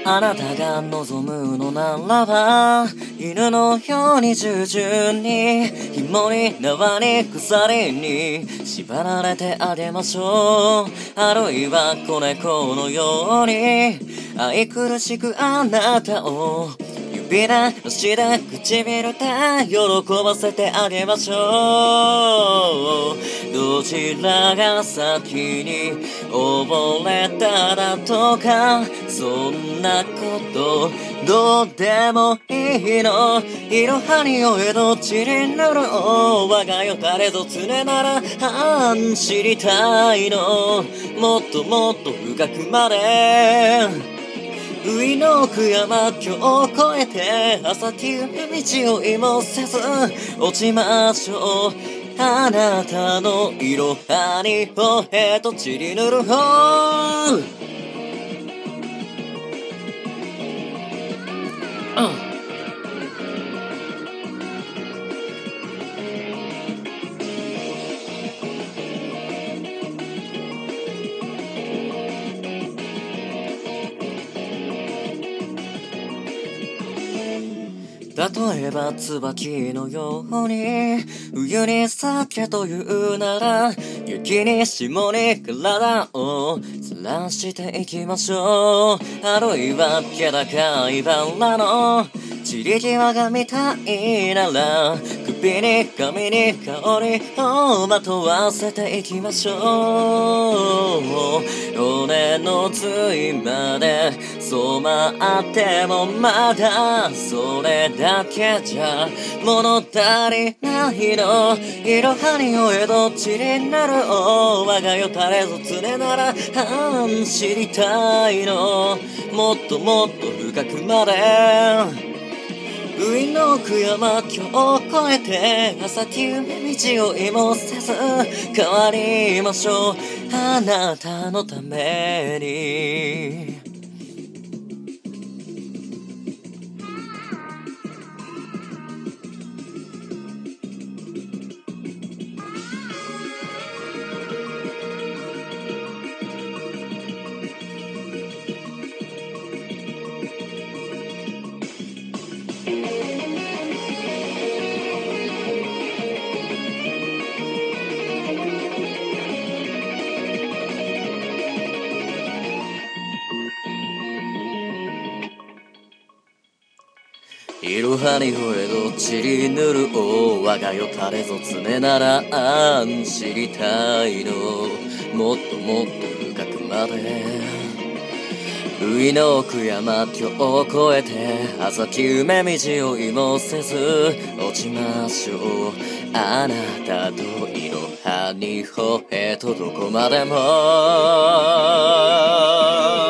あなたが望むのならば犬のように従順に紐に縄に鎖に縛られてあげましょう。あるいは子猫のように愛くるしくあなたを指で足で唇で喜ばせてあげましょう。どちらが先に溺れただとかそんなことどうでもいいの。いろはにおえどちりなる我がよ誰ぞ常なら知りたいの。もっともっと深くまで上の奥山境を越えて朝日海道を追もせず落ちましょう。あなたのいろはにほへと散りぬる方例えば椿のように冬に酒というなら雪に霜に体を濡らしていきましょう。あるいは気高いバラの散り際が見たいなら首に髪に香りをまとわせていきましょう。骨の髄まで染まってもまだそれだけじゃ物足りないの。いろはにおえどちりなる我がよ誰ぞ常なら知りたいの。もっともっと深くまで上の奥山境を越えて朝日海道を追もせず変わりましょう。あなたのためにいろはにほえどちりぬる我がよ誰ぞ常なら知りたいの。もっともっと深くまで上の奥山境を越えて朝日梅道を追もせず落ちましょう。あなたといろはにほへとどこまでも